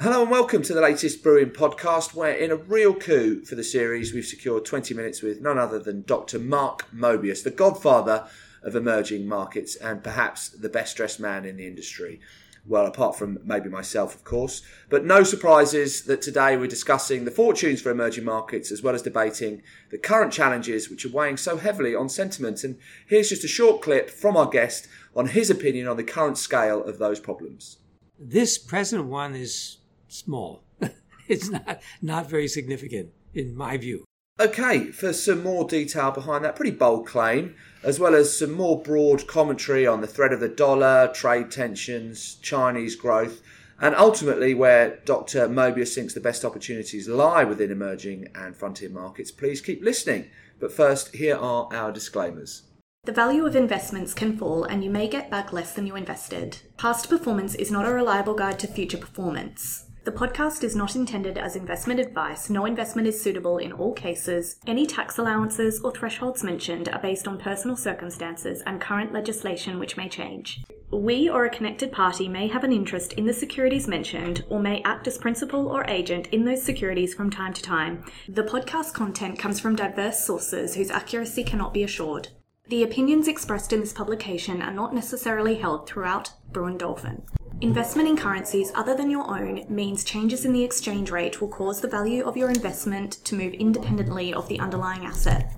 Hello and welcome to the latest Brewing Podcast, where in a real coup for the series, we've secured 20 minutes with none other than Dr. Mark Mobius, the godfather of emerging markets and perhaps the best dressed man in the industry. Well, apart from maybe myself, of course. But no surprises that today we're discussing the fortunes for emerging markets as well as debating the current challenges which are weighing so heavily on sentiment. And here's just a short clip from our guest on his opinion on the current scale of those problems. This present one is small. It's not very significant in my view. Okay, for some more detail behind that pretty bold claim, as well as some more broad commentary on the threat of the dollar, trade tensions, Chinese growth, and ultimately where Dr. Mobius thinks the best opportunities lie within emerging and frontier markets, please keep listening. But first, here are our disclaimers. The value of investments can fall and you may get back less than you invested. Past performance is not a reliable guide to future performance. The podcast is not intended as investment advice. No investment is suitable in all cases. Any tax allowances or thresholds mentioned are based on personal circumstances and current legislation which may change. We or a connected party may have an interest in the securities mentioned or may act as principal or agent in those securities from time to time. The podcast content comes from diverse sources whose accuracy cannot be assured. The opinions expressed in this publication are not necessarily held throughout Brewin Dolphin. Investment in currencies other than your own means changes in the exchange rate will cause the value of your investment to move independently of the underlying asset.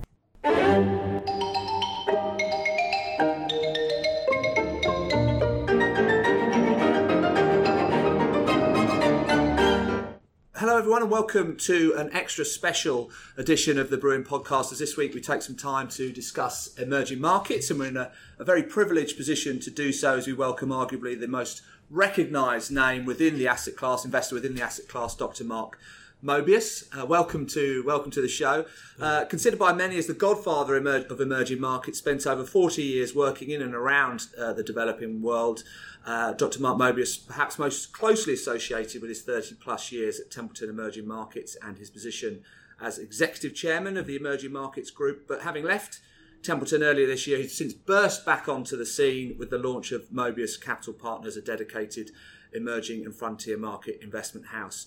Hello everyone and welcome to an extra special edition of the Brewing Podcast, as this week we take some time to discuss emerging markets, and we're in a very privileged position to do so as we welcome arguably the most recognised name within the asset class, investor within the asset class, Dr. Mark Mobius. Welcome to the show. Considered by many as the godfather of emerging markets, spent over 40 years working in and around the developing world. Dr. Mark Mobius, perhaps most closely associated with his 30 plus years at Templeton Emerging Markets and his position as executive chairman of the Emerging Markets Group. But having left Templeton earlier this year, he's since burst back onto the scene with the launch of Mobius Capital Partners, a dedicated emerging and frontier market investment house.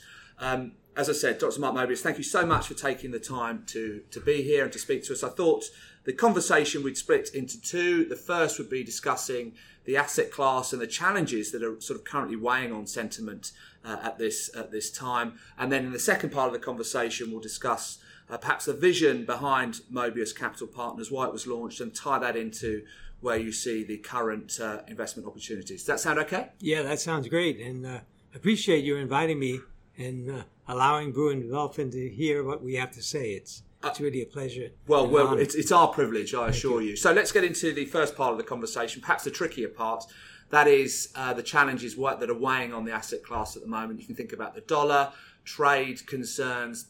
As I said, Dr. Mark Mobius, thank you so much for taking the time to be here and to speak to us. I thought the conversation we'd split into two. The first would be discussing the asset class and the challenges that are sort of currently weighing on sentiment at this time. And then in the second part of the conversation, we'll discuss perhaps the vision behind Mobius Capital Partners, why it was launched, and tie that into where you see the current investment opportunities. Does that sound okay? Yeah, that sounds great. And appreciate you inviting me and allowing Brewin Dolphin to hear what we have to say. It's really a pleasure. Well, it's our privilege, I assure you. So let's get into the first part of the conversation, perhaps the trickier part. That is the challenges that are weighing on the asset class at the moment. You can think about the dollar, trade concerns,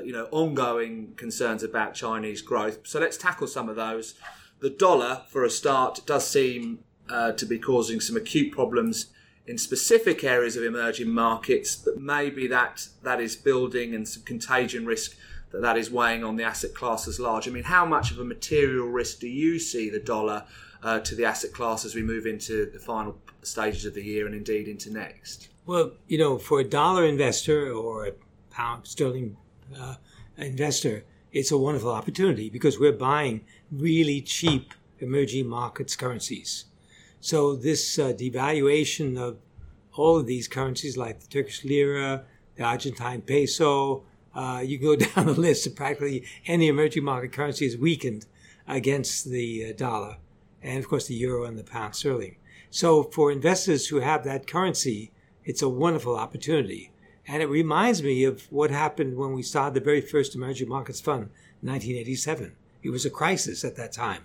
ongoing concerns about Chinese growth. So let's tackle some of those. The dollar, for a start, does seem to be causing some acute problems in specific areas of emerging markets, but maybe that is building and some contagion risk that is weighing on the asset class as large. I mean, how much of a material risk do you see the dollar to the asset class as we move into the final stages of the year and indeed into next? Well, for a dollar investor or a pound sterling investor, it's a wonderful opportunity because we're buying really cheap emerging markets currencies. So this devaluation of all of these currencies like the Turkish lira, the Argentine peso, you go down the list of practically any emerging market currency is weakened against the dollar, and of course the euro and the pound sterling. So for investors who have that currency, it's a wonderful opportunity. And it reminds me of what happened when we started the very first emerging markets fund in 1987. It was a crisis at that time.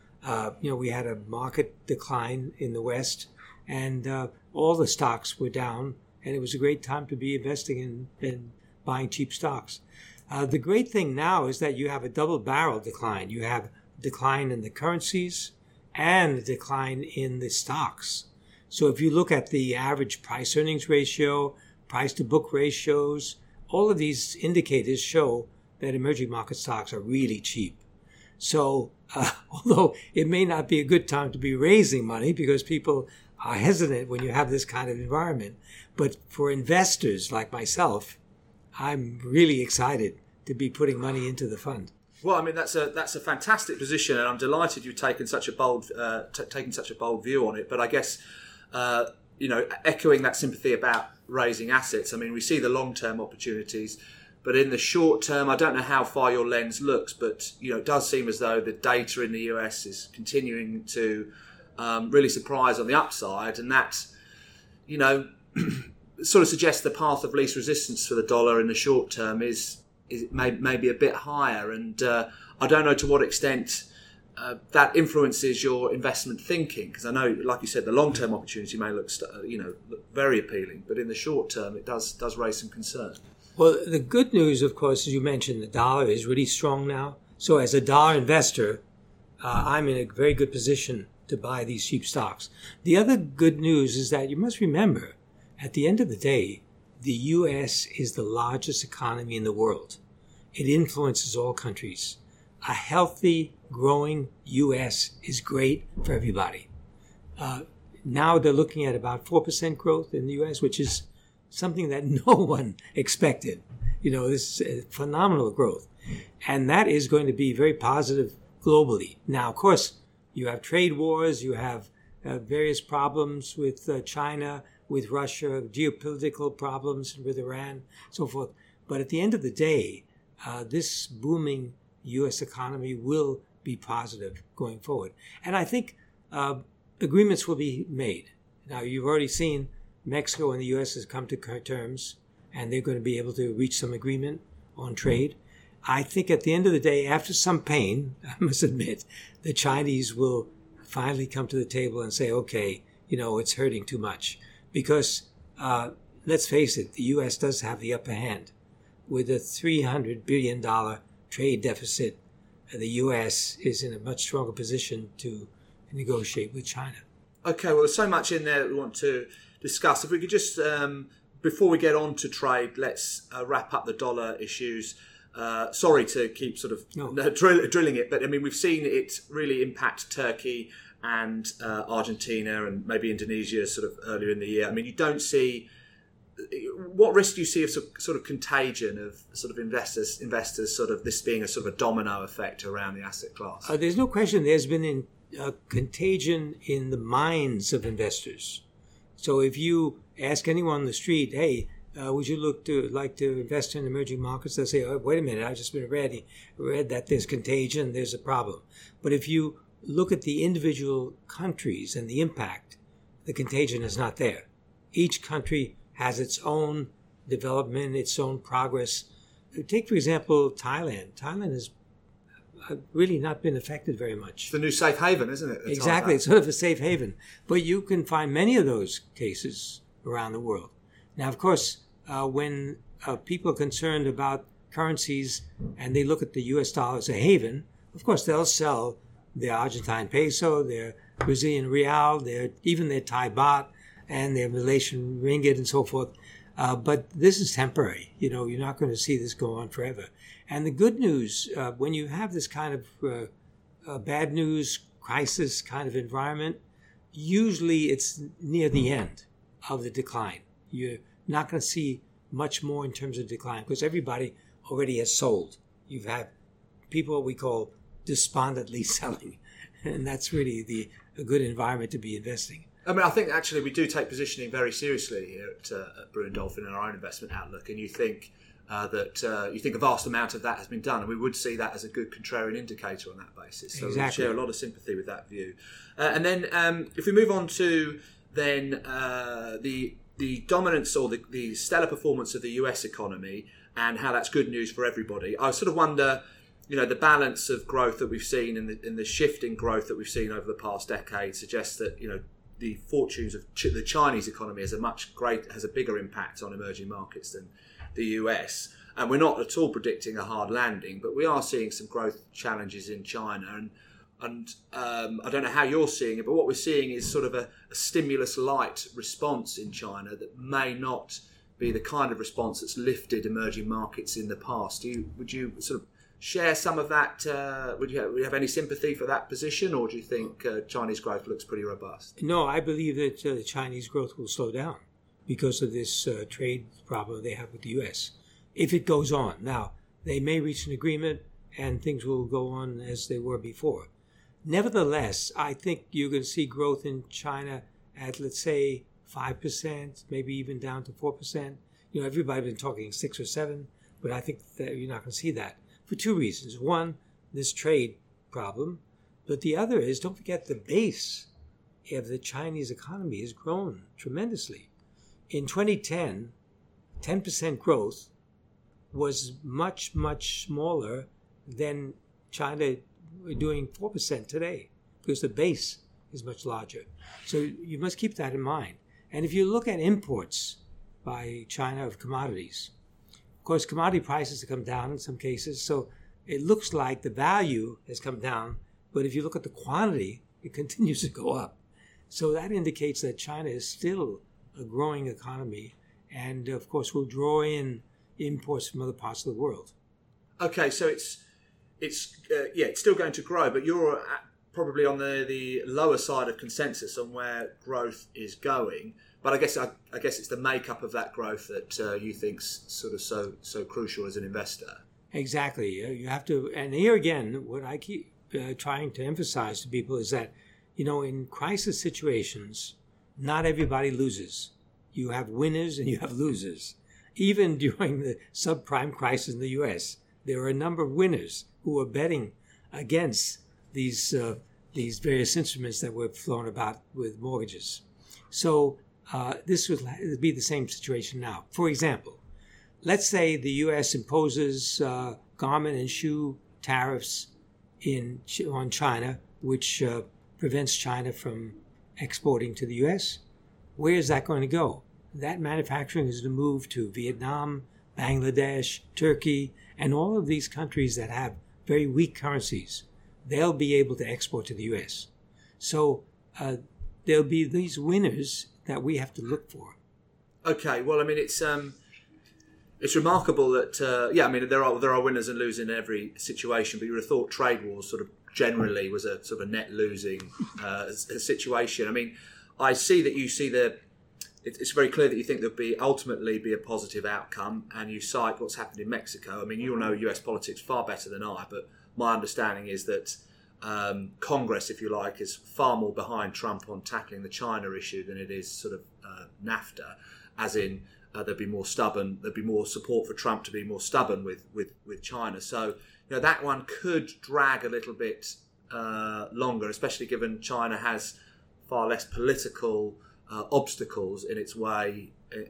We had a market decline in the West, and all the stocks were down, and it was a great time to be investing in buying cheap stocks. The great thing now is that you have a double-barrel decline. You have a decline in the currencies and a decline in the stocks. So if you look at the average price-earnings ratio, price-to-book ratios, all of these indicators show that emerging market stocks are really cheap. So although it may not be a good time to be raising money because people are hesitant when you have this kind of environment. But for investors like myself, I'm really excited to be putting money into the fund. Well, I mean that's a fantastic position, and I'm delighted you've taken such a bold view on it. But I guess echoing that sympathy about raising assets. I mean, we see the long-term opportunities, but in the short term, I don't know how far your lens looks, but it does seem as though the data in the US is continuing to really surprise on the upside, and that sort of suggests the path of least resistance for the dollar in the short term is maybe a bit higher, and I don't know to what extent that influences your investment thinking, because I know, like you said, the long-term opportunity may look very appealing, but in the short term, it does raise some concern. Well, the good news, of course, as you mentioned, the dollar is really strong now. So as a dollar investor, I'm in a very good position to buy these cheap stocks. The other good news is that you must remember, at the end of the day, the U.S. is the largest economy in the world. It influences all countries. A healthy, growing U.S. is great for everybody. Now they're looking at about 4% growth in the U.S., which is something that no one expected. This is phenomenal growth. And that is going to be very positive globally. Now, of course, you have trade wars, you have various problems with China, with Russia, geopolitical problems with Iran, so forth. But at the end of the day, this booming U.S. economy will be positive going forward. And I think agreements will be made. Now, you've already seen Mexico and the U.S. has come to terms, and they're going to be able to reach some agreement on trade. I think at the end of the day, after some pain, I must admit, the Chinese will finally come to the table and say, okay, it's hurting too much. Because let's face it, the U.S. does have the upper hand. With a $300 billion trade deficit, the U.S. is in a much stronger position to negotiate with China. Okay, well, there's so much in there that we want to discuss. If we could just, before we get on to trade, let's wrap up the dollar issues. Sorry to keep sort of drilling it, but I mean, we've seen it really impact Turkey and Argentina and maybe Indonesia sort of earlier in the year. I mean, you don't see... What risk do you see of sort of contagion of sort of investors sort of this being a sort of a domino effect around the asset class? There's no question there's been a contagion in the minds of investors. So if you ask anyone on the street, hey, would you like to invest in emerging markets? They'll say, oh, wait a minute, I've just been read that there's contagion, there's a problem. But if you look at the individual countries and the impact, the contagion is not there. Each country has its own development, its own progress. Take, for example, Thailand. Thailand has really not been affected very much. It's the new safe haven, isn't it? Exactly. It's sort of a safe haven. But you can find many of those cases around the world. Now, of course, when people are concerned about currencies and they look at the U.S. dollar as a haven, of course, they'll sell their Argentine peso, their Brazilian real, even their Thai baht, and their Malaysian ringgit and so forth. But this is temporary. You're not going to see this go on forever. And the good news, when you have this kind of bad news, crisis kind of environment, usually it's near the end of the decline. You're not going to see much more in terms of decline because everybody already has sold. You've had people we call despondently selling. And that's really a good environment to be investing. I mean, I think actually we do take positioning very seriously here at Brewin Dolphin in our own investment outlook, and you think that a vast amount of that has been done, and we would see that as a good contrarian indicator on that basis. So exactly. We share a lot of sympathy with that view. And then if we move on to then the dominance or the stellar performance of the US economy and how that's good news for everybody, I sort of wonder, the balance of growth that we've seen in the shift in growth that we've seen over the past decade suggests that, the fortunes of the Chinese economy has a bigger impact on emerging markets than the US. And we're not at all predicting a hard landing, but we are seeing some growth challenges in China. And I don't know how you're seeing it, but what we're seeing is sort of a stimulus-light response in China that may not be the kind of response that's lifted emerging markets in the past. Would you sort of share some of that? Would you have any sympathy for that position, or do you think Chinese growth looks pretty robust? No, I believe that the Chinese growth will slow down because of this trade problem they have with the U.S. if it goes on. Now, they may reach an agreement and things will go on as they were before. Nevertheless, I think you're going to see growth in China at, let's say, 5%, maybe even down to 4%. Everybody's been talking 6 or 7, but I think that you're not going to see that for two reasons. One, this trade problem, but the other is, don't forget, the base of the Chinese economy has grown tremendously. In 2010, 10% growth was much, much smaller than China doing 4% today, because the base is much larger. So you must keep that in mind. And if you look at imports by China of commodities, of course, commodity prices have come down in some cases, so it looks like the value has come down, but if you look at the quantity, it continues to go up. So that indicates that China is still a growing economy, and of course will draw in imports from other parts of the world. Okay, so it's still going to grow, but you're probably on the lower side of consensus on where growth is going. But I guess it's the makeup of that growth that you think's sort of so crucial as an investor. Exactly. You have to, and here again, what I keep trying to emphasize to people is that, in crisis situations, not everybody loses. You have winners and you have losers. Even during the subprime crisis in the U.S., there were a number of winners who were betting against these various instruments that were thrown about with mortgages. So this would be the same situation now. For example, let's say the U.S. imposes garment and shoe tariffs on China, which prevents China from exporting to the U.S. Where is that going to go? That manufacturing is to move to Vietnam, Bangladesh, Turkey, and all of these countries that have very weak currencies. They'll be able to export to the U.S. So there'll be these winners that we have to look for. Okay, well, I mean, it's remarkable that there are winners and losers in every situation, but you would have thought trade wars sort of generally was a sort of a net losing situation. I mean, I see that you see it's very clear that you think there'll ultimately be a positive outcome, and you cite what's happened in Mexico. I mean, you'll know US politics far better than I, but my understanding is that Congress, if you like, is far more behind Trump on tackling the China issue than it is sort of NAFTA, as in there'd be more support for Trump to be more stubborn with China. So that one could drag a little bit longer, especially given China has far less political obstacles in its way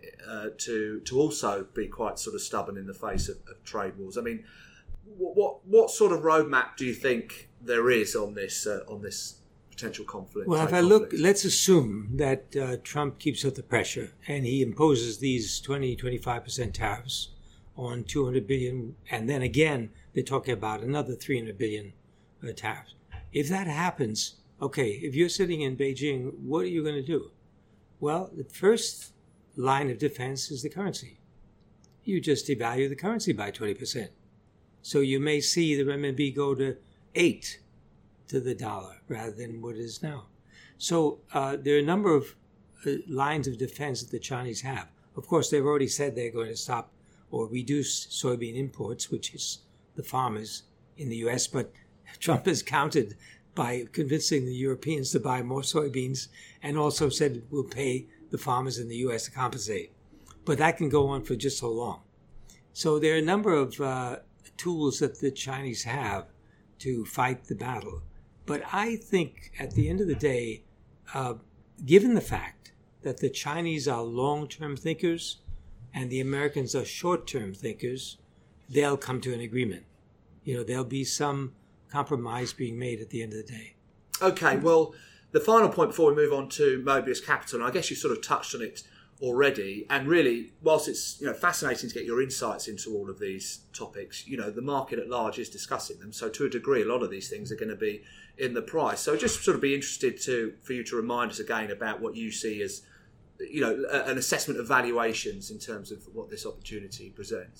to also be quite sort of stubborn in the face of trade wars. I mean, what sort of roadmap do you think there is on this potential conflict? Well, let's assume that Trump keeps up the pressure and he imposes these 20-25% tariffs on $200 billion, and then again they're talking about another $300 billion tariffs. If that happens, okay, if you're sitting in Beijing, what are you going to do? Well, the first line of defense is the currency. You just devalue the currency by 20%. So you may see the renminbi go to 8 to the dollar rather than what it is now. So there are a number of lines of defense that the Chinese have. Of course, they've already said they're going to stop or reduce soybean imports, which is the farmers in the U.S., but Trump has countered by convincing the Europeans to buy more soybeans and also said we'll pay the farmers in the U.S. to compensate. But that can go on for just so long. So there are a number of tools that the Chinese have to fight the battle. But I think at the end of the day, given the fact that the Chinese are long-term thinkers and the Americans are short-term thinkers, they'll come to an agreement. There'll be some compromise being made at the end of the day. Okay, well, the final point before we move on to Mobius Capital, and I guess you sort of touched on it already, and really, whilst it's fascinating to get your insights into all of these topics, the market at large is discussing them. So to a degree, a lot of these things are going to be in the price. So just sort of be interested for you to remind us again about what you see as an assessment of valuations in terms of what this opportunity presents.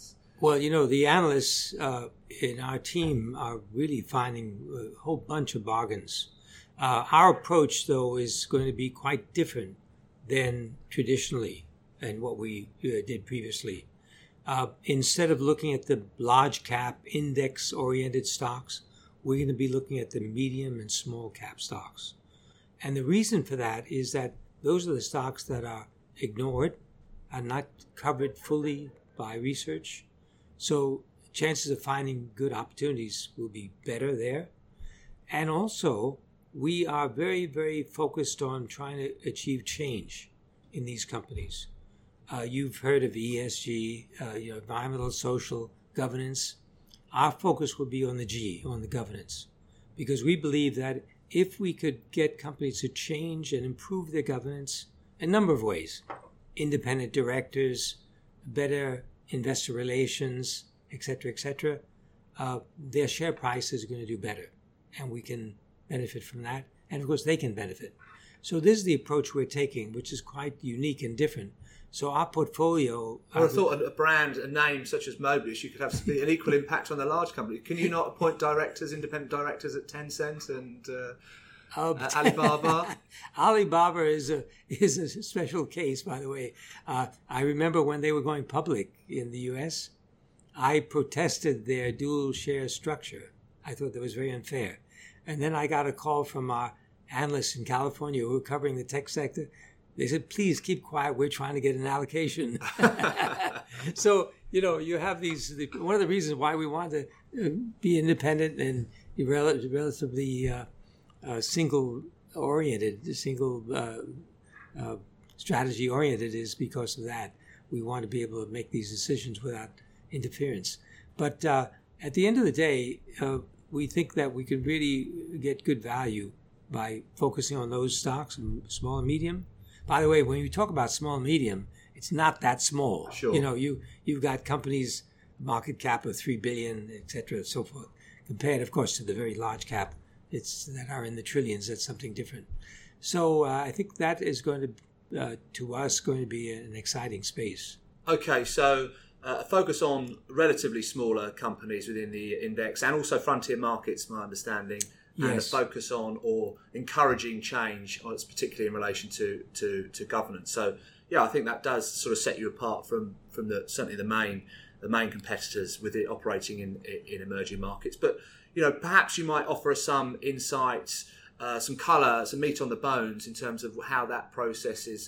Well, the analysts in our team are really finding a whole bunch of bargains. Our approach, though, is going to be quite different than traditionally and what we did previously. Instead of looking at the large cap index-oriented stocks, we're going to be looking at the medium and small cap stocks. And the reason for that is that those are the stocks that are ignored, are not covered fully by research. So chances of finding good opportunities will be better there. And also, we are very, very focused on trying to achieve change in these companies. You've heard of ESG, environmental, social, governance. Our focus will be on the G, on the governance, because we believe that if we could get companies to change and improve their governance a number of ways, independent directors, better investor relations, etc., their share price is going to do better, and we can benefit from that, and of course they can benefit. So this is the approach we're taking, which is quite unique and different. So our portfolio... I thought a brand, a name such as Mobius, you could have an equal impact on the large company. Can you not appoint directors, independent directors at Tencent and Alibaba? Alibaba is a special case, by the way. I remember when they were going public in the U.S., I protested their dual share structure. I thought that was very unfair. And then I got a call from our analysts in California who were covering the tech sector. They said, please keep quiet. We're trying to get an allocation. So, you have these, one of the reasons why we want to be independent and relatively single-oriented, strategy-oriented is because of that. We want to be able to make these decisions without interference. But at the end of the day, we think that we can really get good value by focusing on those stocks, small and medium. By the way, when you talk about small and medium, it's not that small. Sure. You've got companies, market cap of $3 billion, et cetera, so forth. Compared, of course, to the very large cap that are in the trillions. That's something different. So I think that is going to be an exciting space. Okay, so a focus on relatively smaller companies within the index and also frontier markets, my understanding. Yes. And a focus on or encouraging change, particularly in relation to governance. So, yeah, I think that does sort of set you apart from certainly the main competitors with it operating in emerging markets. But perhaps you might offer us some insights, some colour, some meat on the bones in terms of how that process is,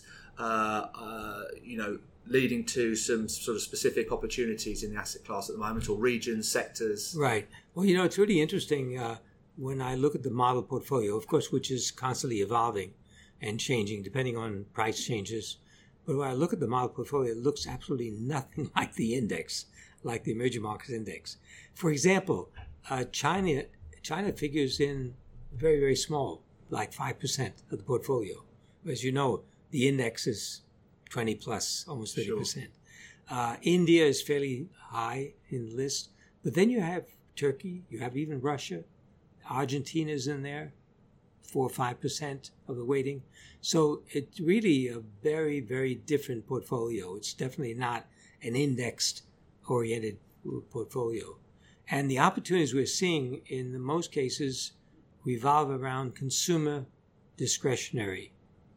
leading to some sort of specific opportunities in the asset class at the moment, or regions, sectors. Right. Well, it's really interesting. When I look at the model portfolio, of course, which is constantly evolving and changing depending on price changes. But when I look at the model portfolio, it looks absolutely nothing like the index, like the emerging markets index. For example, China figures in very, very small, like 5% of the portfolio. As you know, the index is 20 plus, almost 30%. Sure. India is fairly high in the list. But then you have Turkey, you have even Russia. Argentina's in there, 4 or 5% of the weighting. So it's really a very, very different portfolio. It's definitely not an indexed-oriented portfolio. And the opportunities we're seeing in the most cases revolve around consumer discretionary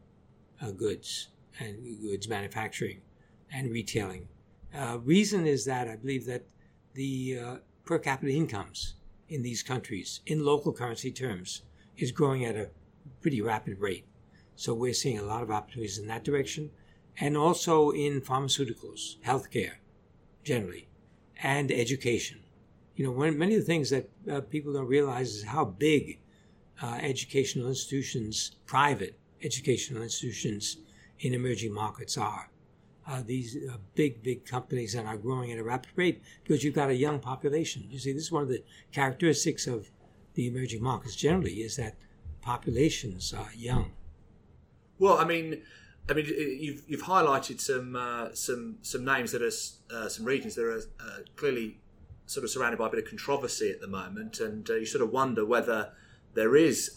goods and goods manufacturing and retailing. Reason is that I believe that the per capita incomes in these countries, in local currency terms, is growing at a pretty rapid rate. So we're seeing a lot of opportunities in that direction, and also in pharmaceuticals, healthcare, generally, and education. Many of the things that people don't realize is how big educational institutions, private educational institutions in emerging markets are. These big companies that are growing at a rapid rate because you've got a young population. You see, this is one of the characteristics of the emerging markets generally is that populations are young. Well, I mean, you've highlighted some names that are some regions that are clearly sort of surrounded by a bit of controversy at the moment, and you sort of wonder whether there is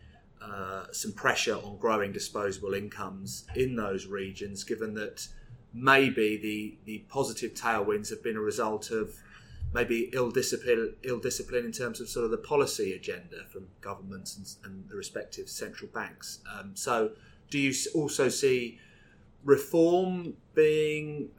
some pressure on growing disposable incomes in those regions, given that maybe the positive tailwinds have been a result of maybe ill discipline in terms of sort of the policy agenda from governments and the respective central banks. So do you also see reform being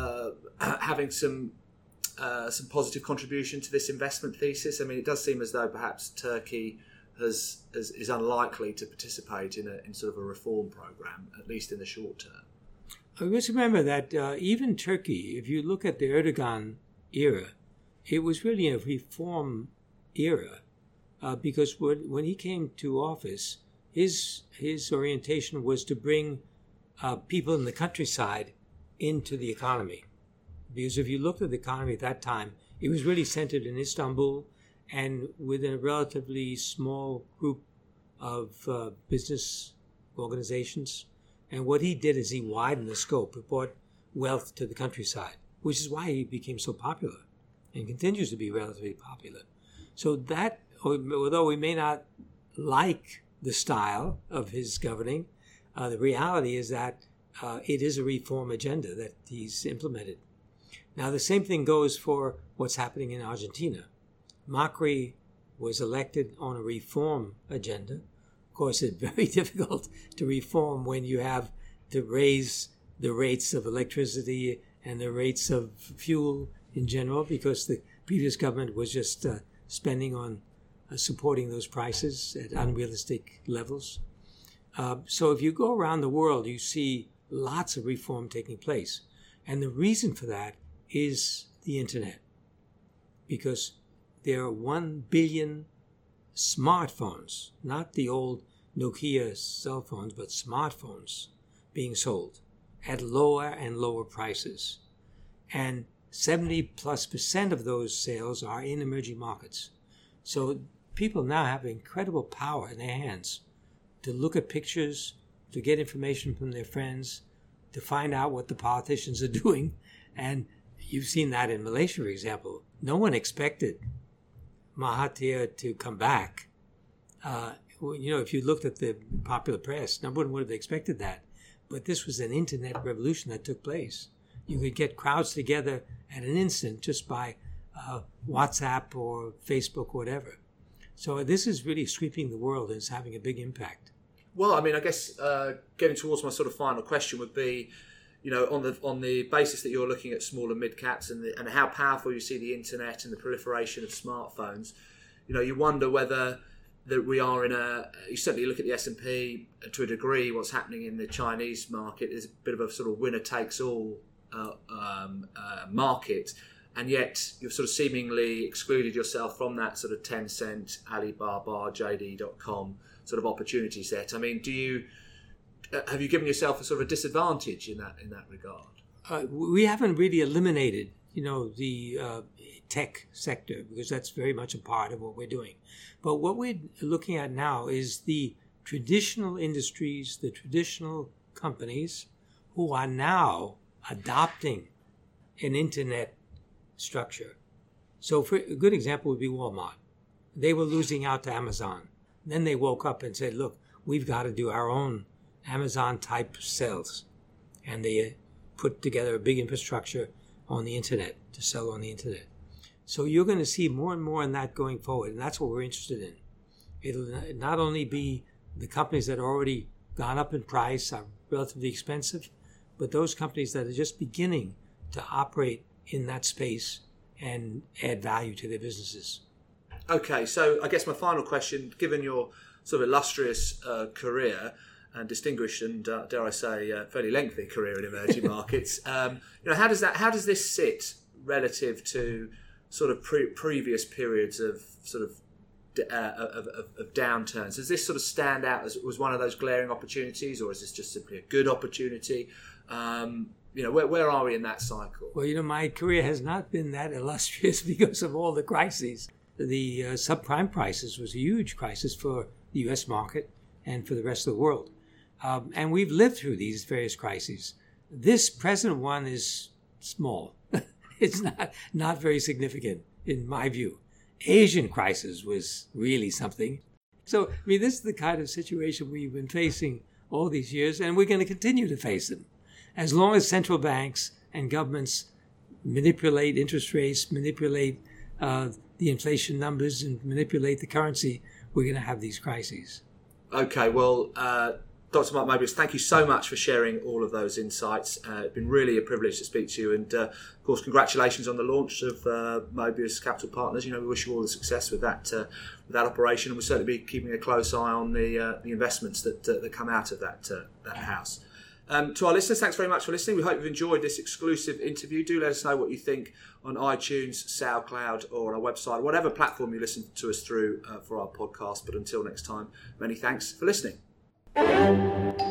having some positive contribution to this investment thesis? I mean, it does seem as though perhaps Turkey is unlikely to participate in sort of a reform program, at least in the short term. Let's remember that even Turkey, if you look at the Erdogan era, it was really a reform era because when he came to office, his orientation was to bring people in the countryside into the economy. Because if you looked at the economy at that time, it was really centered in Istanbul and within a relatively small group of business organizations. And what he did is he widened the scope. He brought wealth to the countryside, which is why he became so popular and continues to be relatively popular. So that, although we may not like the style of his governing, the reality is that it is a reform agenda that he's implemented. Now, the same thing goes for what's happening in Argentina. Macri was elected on a reform agenda. Of course, it's very difficult to reform when you have to raise the rates of electricity and the rates of fuel in general, because the previous government was just spending on supporting those prices at unrealistic levels. So if you go around the world, you see lots of reform taking place. And the reason for that is the internet, because there are 1 billion smartphones, not the old Nokia cell phones, but smartphones being sold at lower and lower prices. And 70+% of those sales are in emerging markets. So people now have incredible power in their hands to look at pictures, to get information from their friends, to find out what the politicians are doing. And you've seen that in Malaysia, for example. No one expected Mahathir to come back. If you looked at the popular press, no one would have expected that. But this was an internet revolution that took place. You could get crowds together at an instant just by WhatsApp or Facebook or whatever. So this is really sweeping the world and it's having a big impact. Well, I mean, I guess getting towards my sort of final question would be, on the basis that you're looking at small and mid caps and how powerful you see the internet and the proliferation of smartphones, you wonder whether that we are you certainly look at the S&P to a degree. What's happening in the Chinese market is a bit of a sort of winner takes all market, and yet you've sort of seemingly excluded yourself from that sort of Tencent, Alibaba, JD.com sort of opportunity set. I mean, have you given yourself a sort of a disadvantage in that regard? We haven't really eliminated, the tech sector, because that's very much a part of what we're doing. But what we're looking at now is the traditional industries, the traditional companies who are now adopting an internet structure. So for a good example would be Walmart. They were losing out to Amazon. Then they woke up and said, look, we've got to do our own Amazon-type sales. And they put together a big infrastructure on the internet to sell on the internet. So you're going to see more and more in that going forward, and that's what we're interested in. It'll not only be the companies that are already gone up in price, are relatively expensive, but those companies that are just beginning to operate in that space and add value to their businesses. Okay, so I guess my final question, given your sort of illustrious career and distinguished and, dare I say, fairly lengthy career in emerging markets, how does this sit relative to sort of previous periods of sort of downturns? Does this sort of stand out as was one of those glaring opportunities, or is this just simply a good opportunity? Where are we in that cycle? Well, my career has not been that illustrious because of all the crises. The subprime crisis was a huge crisis for the U.S. market and for the rest of the world. And we've lived through these various crises. This present one is small. It's not very significant in my view. Asian crisis was really something. So, this is the kind of situation we've been facing all these years, and we're going to continue to face them. as long as central banks and governments manipulate interest rates, manipulate the inflation numbers, and manipulate the currency, we're going to have these crises. Okay, well, Dr. Mark Mobius, thank you so much for sharing all of those insights. It's been really a privilege to speak to you, and of course, congratulations on the launch of Mobius Capital Partners. We wish you all the success with that operation, and we'll certainly be keeping a close eye on the investments that come out of that house. To our listeners, thanks very much for listening. We hope you've enjoyed this exclusive interview. Do let us know what you think on iTunes, SoundCloud, or on our website, whatever platform you listen to us through for our podcast. But until next time, many thanks for listening.